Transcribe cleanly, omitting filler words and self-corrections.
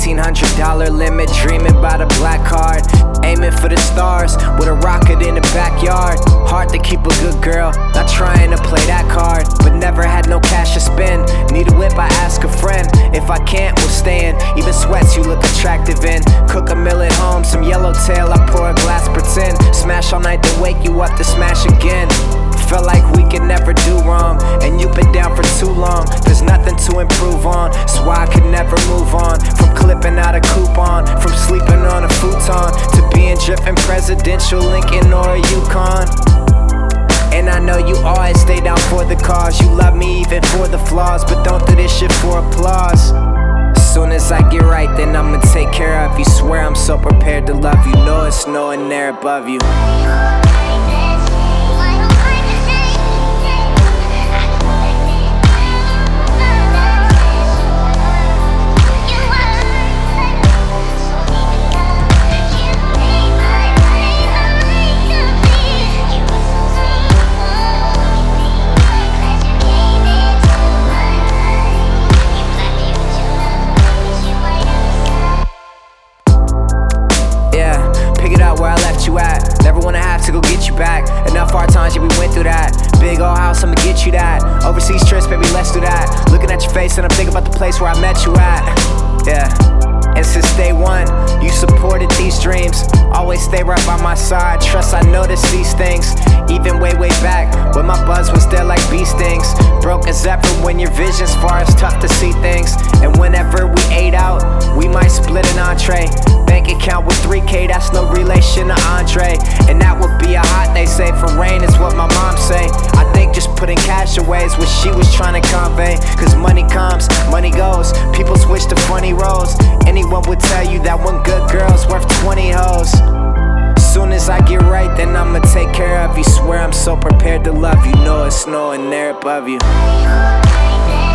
$1,800 limit, dreaming about a black card. Aiming for the stars with a rocket in the backyard. Hard to keep a good girl, not trying to play that card. But never had no cash to spend. Need a whip, I ask a friend. If I can't, we'll stay in. Even sweats you look attractive in. Cook a meal at home, some yellowtail, I pour a glass, pretend. Smash all night, then wake you up to smash again. Felt like we could never do wrong, and you've been down for too long. There's nothing to improve on, so I could never move on. From clipping out a coupon, from sleeping on a futon, to being driven presidential Lincoln or a Yukon. And I know you always stay down for the cause. You love me even for the flaws, but don't do this shit for applause. As soon as I get right, then I'ma take care of you. Swear I'm so prepared to love you. Know it's no one there above you. Where I left you at, never wanna have to go get you back. Enough hard times, yeah, we went through that. Big old house, I'ma get you that. Overseas trips, baby, let's do that. Looking at your face and I'm thinking about the place where I met you at. Yeah, and since day one, you supported these dreams. Always stay right by my side. Trust I noticed these things, even way back when my buzz was there like bee stings. Broke as ever when your vision's far, it's tough to see things. And whenever we ate out, we might split an entree. Bank account with 3K, that's no relation to Andre. And that would be a hot day, say for rain is what my mom say. I think just putting cash away is what she was trying to convey. Cause money comes, money goes, people switch to funny roles. Anyone would tell you that one good girl's worth 20 hoes. Soon as I get right, then I'ma take care of you. Swear I'm so prepared to love you. Know it's no one there above you.